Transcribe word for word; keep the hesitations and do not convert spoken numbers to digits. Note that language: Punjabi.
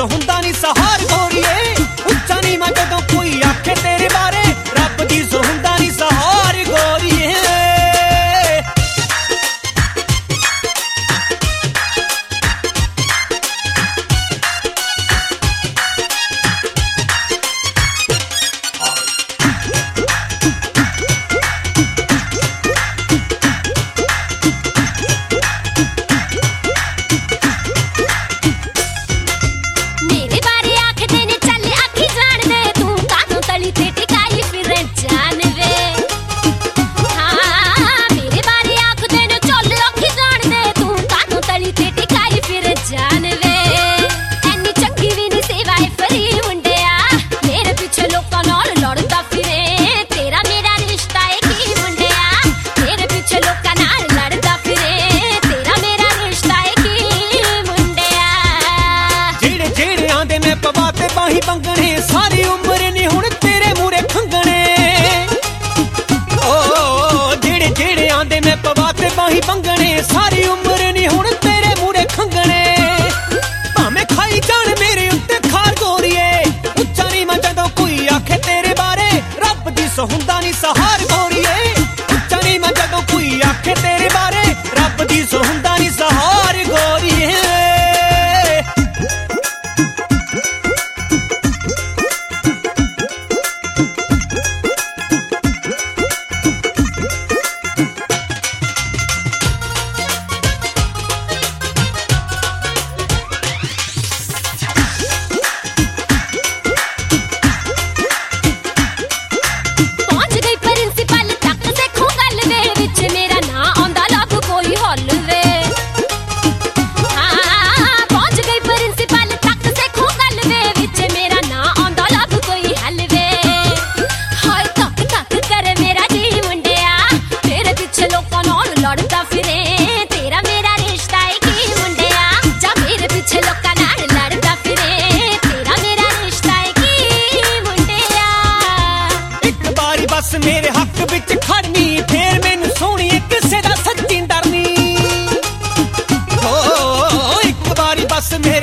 ਹੁੰਦਾ ਨੀ ਸਹਾਰ ਗੋਰੀਏ ਉੱਚਾ ਨੀ ਮੈਂ ਜਦੋਂ ਕੋਈ ਆਖੇ ਤੇਰੇ ਬਾਰੇ ਰੱਬ ਦੀ ਸੋ ਹੁੰਦਾ ਨੀ ਸਹਾਰ ਗੋਰੀਏ ਬਾਹੀ ਬੰਗਣੇ ਸਾਰੀ ਉਮਰ ਨੀ ਹੁਣ ਤੇਰੇ ਮੂਰੇ ਖੰਗਣੇ ਓ ਜਿਹੜੇ ਜਿਹੜੇ ਆਂਦੇ ਮੈਂ ਪਵਾ ਤੇ ਬਾਹੀ ਬੰਗਣੇ ਸਾਰੀ ਉਮਰ ਨੀ ਹੁਣ ਤੇਰੇ ਮੂਰੇ ਖੰਗਣੇ ਭਾਵੇਂ ਖਾਈ ਜਾਣ ਮੇਰੇ ਉੱਤੇ ਖਾਰ ਗੋਰੀਏ ਉੱਚਾ ਨੀ ਮੈਂ ਜਦੋਂ ਕੋਈ ਆਖੇ ਤੇਰੇ ਬਾਰੇ ਰੱਬ ਦੀ ਸੋ ਹੁੰਦਾ ਨੀ ਸਹਾਰ ਗੋਰੀਏ ਉੱਚਾ ਨੀ ਮੈਂ ਜਦੋਂ ਕੋਈ ਆਖੇ ਤੇਰੇ ਬਾਰੇ ਰੱਬ ਦੀ ਸੋ ਹੁੰਦਾ ਨੀ ਸਹਾਰ ਗੋਰੀਏ ਮੇਰੇ ਹੱਕ ਵਿੱਚ ਖੜਨੀ ਫੇਰ ਮੈਨੂੰ ਸੋਹਣੀਏ ਕਿਸੇ ਦਾ ਸੱਚੀ ਡਰਨੀ ਓ ਇੱਕ ਵਾਰੀ ਬਸ ਮੇਰੇ